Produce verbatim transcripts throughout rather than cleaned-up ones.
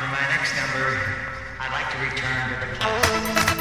For my next number, I'd like to return to the classics.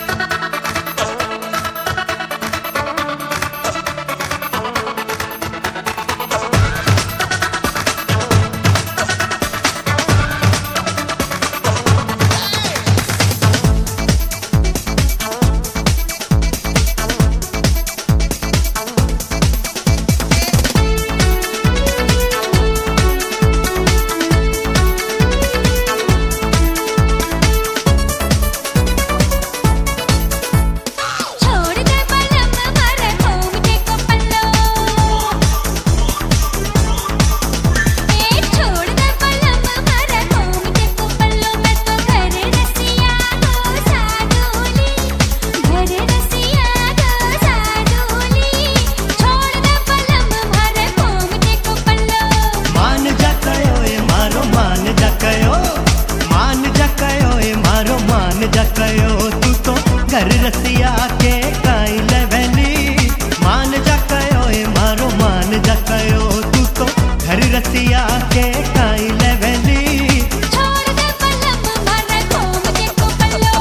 घर रसिया के काई लेवली मान जा कयो ए मारो मान जा कयो तू तो घर रसिया के काई लेवली छोड़ दे पलम मारे घूम के को पल्लो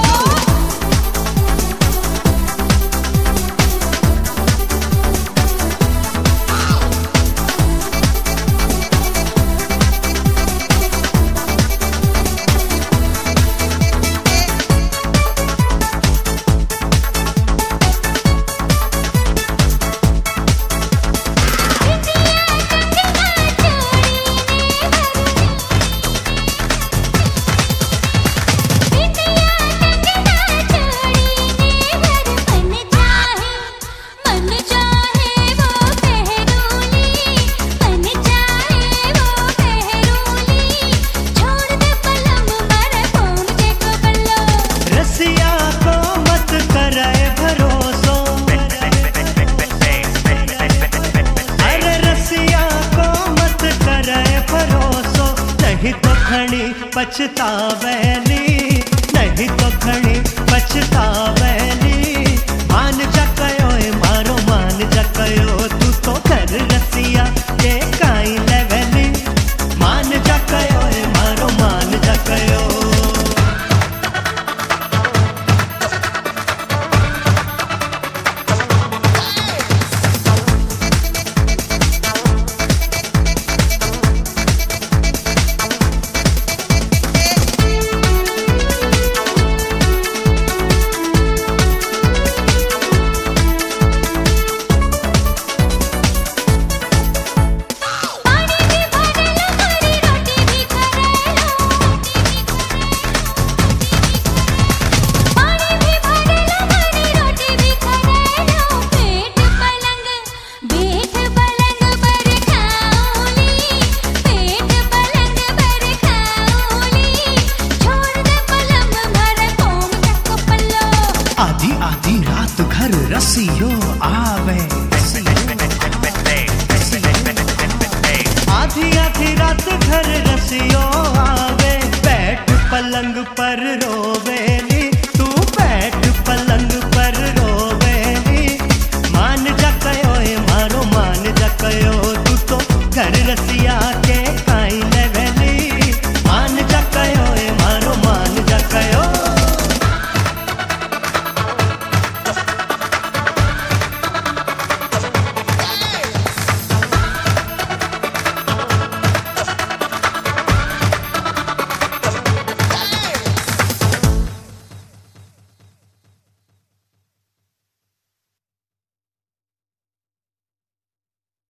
नहीं तो खड़ी पछतावेली नहीं तो खड़ी पछतावेली मान जा कयो ए मारो मान जा कयो तू तो घर रसिया के काई लेवली मान जा कयो ए मारो मान जा कयो आधी आधी रात घर रसियो आवे आधी आधी रात घर रसियो आवे बैठ पलंग पर रो